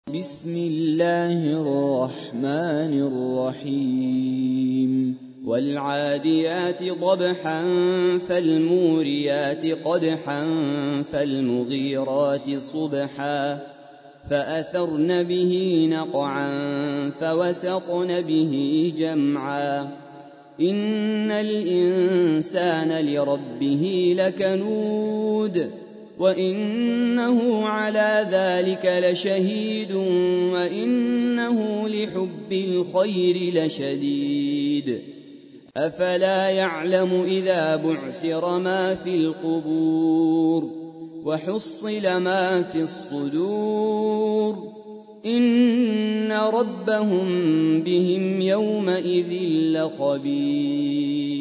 بسم الله الرحمن الرحيم والعاديات ضبحا فالموريات قدحا فالمغيرات صبحا فأثرن به نقعا فوسطن به جمعا إن الإنسان لربه لكنود وإنه على ذلك لشهيد وإنه لحب الخير لشديد أفلا يعلم إذا بعثر ما في القبور وحصل ما في الصدور إن ربهم بهم يومئذ لخبير.